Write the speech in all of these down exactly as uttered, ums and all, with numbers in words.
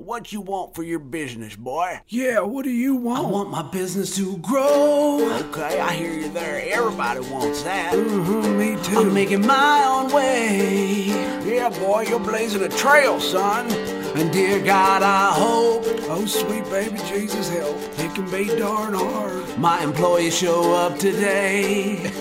what you want for your business, boy? Yeah, what do you want? I want my business to grow. Okay, I hear you there. Everybody wants that. Mm-hmm, me too. I'm making my own way. Yeah, boy, you're blazing a trail, son. And dear God, I hope, oh, sweet baby Jesus, help. It can be darn hard. My employees show up today.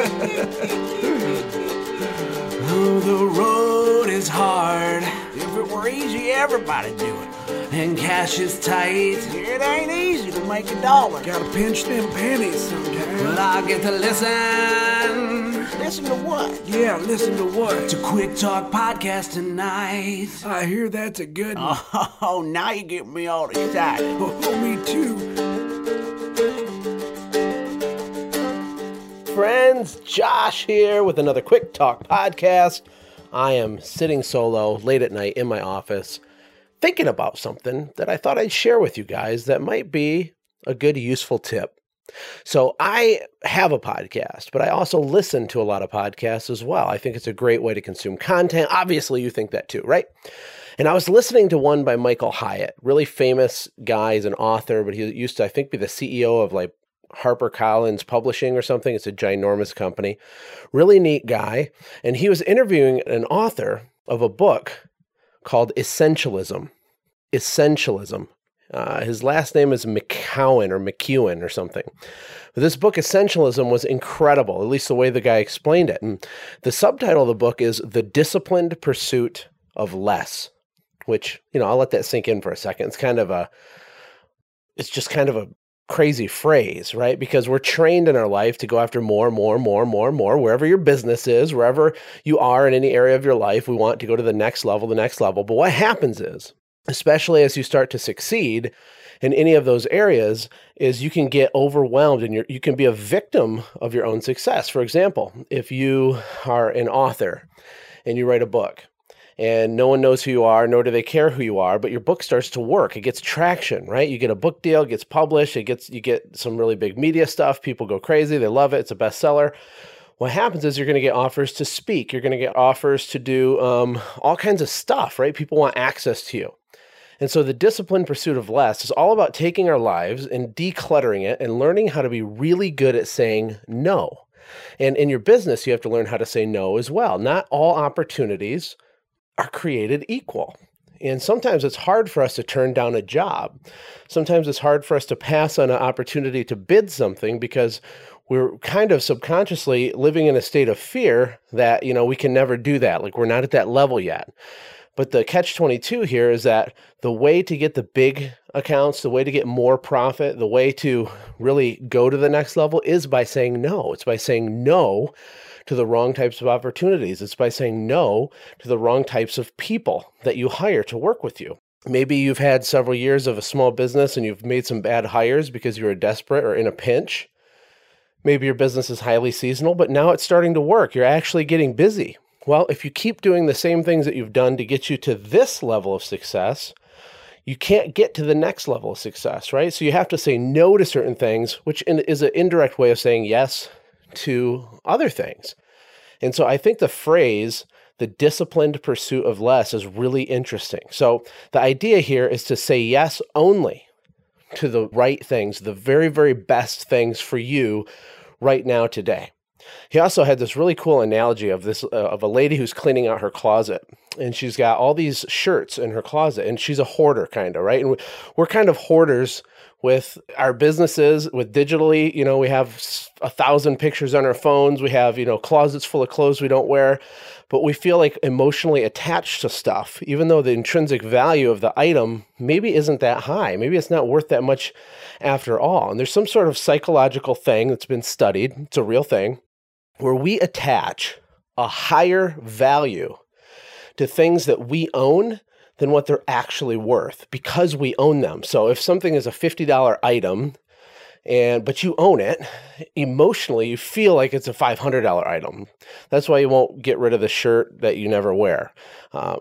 Oh, the road is hard. If it were easy, everybody'd do it. And cash is tight. It ain't easy to make a dollar. Gotta pinch them pennies sometimes. But I get to listen. Listen to what? Yeah, listen to what? To Quick Talk Podcast tonight. I hear that's a good one. Oh, now you get me all excited. Oh, me too. Friends, Josh here with another Quick Talk Podcast. I am sitting solo late at night in my office thinking about something that I thought I'd share with you guys that might be a good, useful tip. So I have a podcast, but I also listen to a lot of podcasts as well. I think it's a great way to consume content. Obviously, you think that too, right? And I was listening to one by Michael Hyatt, really famous guy. He's an author, but he used to, I think, be the C E O of like HarperCollins Publishing or something. It's a ginormous company. Really neat guy. And he was interviewing an author of a book called Essentialism. Essentialism. Uh, his last name is McCowan or McEwen or something. But this book, Essentialism, was incredible, at least the way the guy explained it. And the subtitle of the book is The Disciplined Pursuit of Less, which, you know, I'll let that sink in for a second. It's kind of a, it's just kind of a crazy phrase, right? Because we're trained in our life to go after more, more, more, more, more, wherever your business is, wherever you are in any area of your life, we want to go to the next level, the next level. But what happens is, especially as you start to succeed in any of those areas, is you can get overwhelmed and you're, you can be a victim of your own success. For example, if you are an author and you write a book and no one knows who you are, nor do they care who you are, but your book starts to work, it gets traction, right? You get a book deal, it gets published, it gets you get some really big media stuff, people go crazy, they love it, it's a bestseller. What happens is you're going to get offers to speak, you're going to get offers to do um, all kinds of stuff, right? People want access to you. And so the disciplined pursuit of less is all about taking our lives and decluttering it and learning how to be really good at saying no. And in your business, you have to learn how to say no as well. Not all opportunities are created equal. And sometimes it's hard for us to turn down a job. Sometimes it's hard for us to pass on an opportunity to bid something because we're kind of subconsciously living in a state of fear that, you know, we can never do that. Like we're not at that level yet. But the catch twenty-two here is that the way to get the big accounts, the way to get more profit, the way to really go to the next level is by saying no. It's by saying no to the wrong types of opportunities. It's by saying no to the wrong types of people that you hire to work with you. Maybe you've had several years of a small business and you've made some bad hires because you were desperate or in a pinch. Maybe your business is highly seasonal, but now it's starting to work. You're actually getting busy. Well, if you keep doing the same things that you've done to get you to this level of success, you can't get to the next level of success, right? So you have to say no to certain things, which is an indirect way of saying yes to other things. And so I think the phrase, the disciplined pursuit of less, is really interesting. So the idea here is to say yes only to the right things, the very, very best things for you right now today. He also had this really cool analogy of this uh, of a lady who's cleaning out her closet, and she's got all these shirts in her closet, and she's a hoarder kind of, right? And we're kind of hoarders with our businesses, with digitally. You know, we have a thousand pictures on our phones. We have, you know, closets full of clothes we don't wear, but we feel like emotionally attached to stuff, even though the intrinsic value of the item maybe isn't that high. Maybe it's not worth that much after all. And there's some sort of psychological thing that's been studied. It's a real thing, where we attach a higher value to things that we own than what they're actually worth because we own them. So if something is a fifty dollars item, and but you own it, emotionally you feel like it's a five hundred dollars item. That's why you won't get rid of the shirt that you never wear. Uh,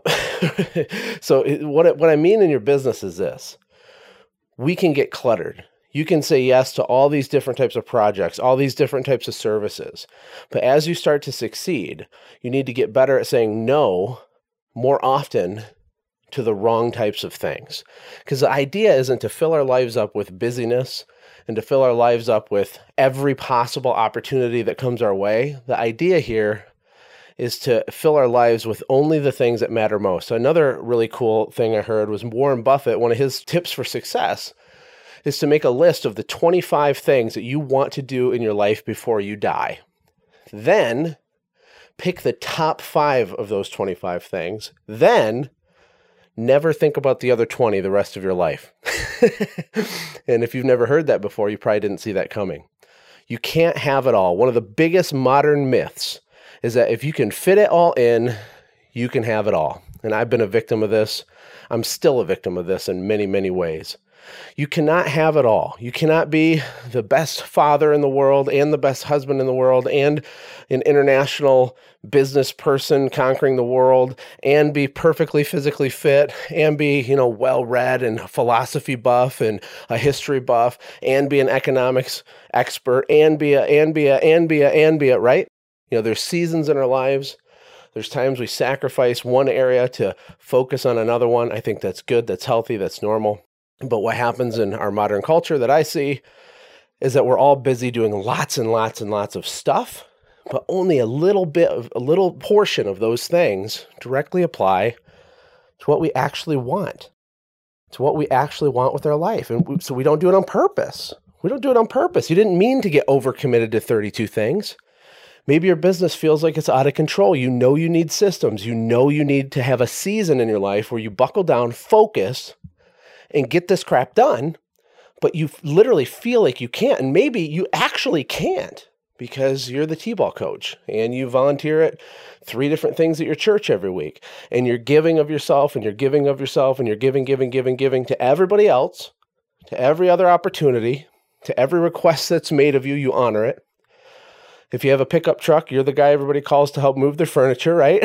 so it, what, it, what I mean in your business is this. We can get cluttered. You can say yes to all these different types of projects, all these different types of services. But as you start to succeed, you need to get better at saying no more often to the wrong types of things. Because the idea isn't to fill our lives up with busyness and to fill our lives up with every possible opportunity that comes our way. The idea here is to fill our lives with only the things that matter most. So another really cool thing I heard was Warren Buffett, one of his tips for success is to make a list of the twenty-five things that you want to do in your life before you die. Then pick the top five of those twenty-five things. Then never think about the other twenty the rest of your life. And if you've never heard that before, you probably didn't see that coming. You can't have it all. One of the biggest modern myths is that if you can fit it all in, you can have it all. And I've been a victim of this. I'm still a victim of this in many, many ways. You cannot have it all. You cannot be the best father in the world and the best husband in the world and an international business person conquering the world and be perfectly physically fit and be, you know, well-read and philosophy buff and a history buff and be an economics expert and be a, and be a, and be a, and be a, right? You know, there's seasons in our lives. There's times we sacrifice one area to focus on another one. I think that's good. That's healthy. That's normal. But what happens in our modern culture that I see is that we're all busy doing lots and lots and lots of stuff, but only a little bit of a little portion of those things directly apply to what we actually want, to what we actually want with our life. And we, so we don't do it on purpose. We don't do it on purpose. You didn't mean to get overcommitted to thirty-two things. Maybe your business feels like it's out of control. You know you need systems. You know you need to have a season in your life where you buckle down, focus, and get this crap done, but you literally feel like you can't. And maybe you actually can't because you're the T-ball coach and you volunteer at three different things at your church every week. And you're giving of yourself and you're giving of yourself and you're giving, giving, giving, giving to everybody else, to every other opportunity, to every request that's made of you, you honor it. If you have a pickup truck, you're the guy everybody calls to help move their furniture, right?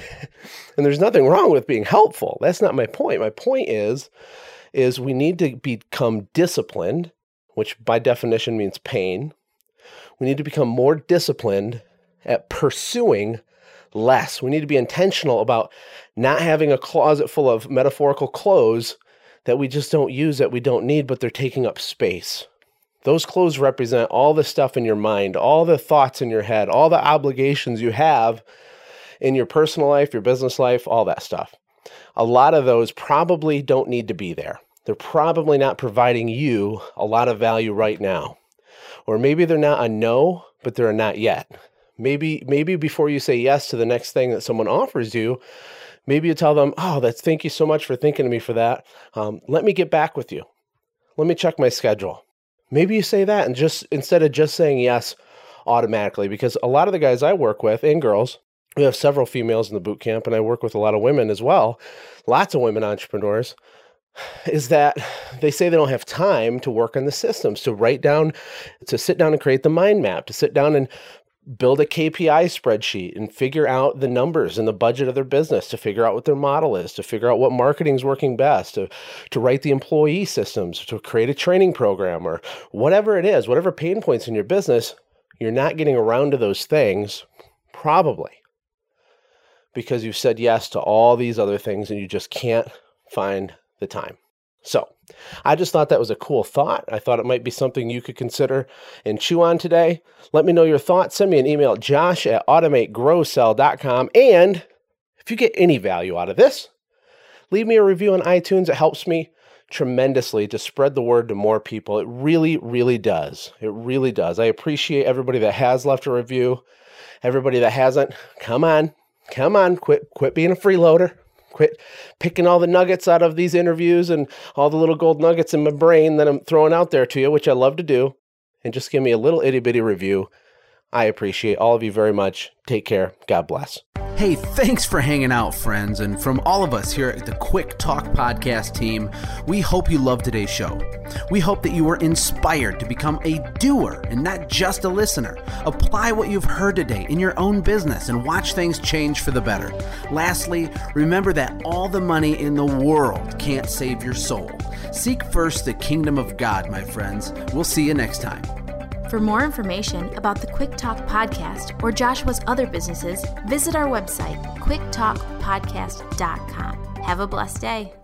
And there's nothing wrong with being helpful. That's not my point. My point is, is we need to become disciplined, which by definition means pain. We need to become more disciplined at pursuing less. We need to be intentional about not having a closet full of metaphorical clothes that we just don't use, that we don't need, but they're taking up space. Those clothes represent all the stuff in your mind, all the thoughts in your head, all the obligations you have in your personal life, your business life, all that stuff. A lot of those probably don't need to be there. They're probably not providing you a lot of value right now. Or maybe they're not a no, but they're a not yet. Maybe maybe before you say yes to the next thing that someone offers you, maybe you tell them, oh, that's thank you so much for thinking of me for that. Um, let me get back with you. Let me check my schedule. Maybe you say that and just instead of just saying yes automatically, because a lot of the guys I work with and girls, we have several females in the boot camp, and I work with a lot of women as well, lots of women entrepreneurs, is that they say they don't have time to work on the systems, to write down, to sit down and create the mind map, to sit down and build a K P I spreadsheet and figure out the numbers and the budget of their business, to figure out what their model is, to figure out what marketing is working best, to, to write the employee systems, to create a training program, or whatever it is, whatever pain points in your business, you're not getting around to those things, probably because you've said yes to all these other things and you just can't find the time. So I just thought that was a cool thought. I thought it might be something you could consider and chew on today. Let me know your thoughts. Send me an email at josh at automate grow sell dot com. And if you get any value out of this, leave me a review on iTunes. It helps me tremendously to spread the word to more people. It really, really does. It really does. I appreciate everybody that has left a review. Everybody that hasn't, come on. Come on, quit quit being a freeloader. Quit picking all the nuggets out of these interviews and all the little gold nuggets in my brain that I'm throwing out there to you, which I love to do. And just give me a little itty bitty review. I appreciate all of you very much. Take care. God bless. Hey, thanks for hanging out, friends. And from all of us here at the Quick Talk Podcast team, we hope you loved today's show. We hope that you were inspired to become a doer and not just a listener. Apply what you've heard today in your own business and watch things change for the better. Lastly, remember that all the money in the world can't save your soul. Seek first the kingdom of God, my friends. We'll see you next time. For more information about the Quick Talk Podcast or Joshua's other businesses, visit our website, quick talk podcast dot com. Have a blessed day.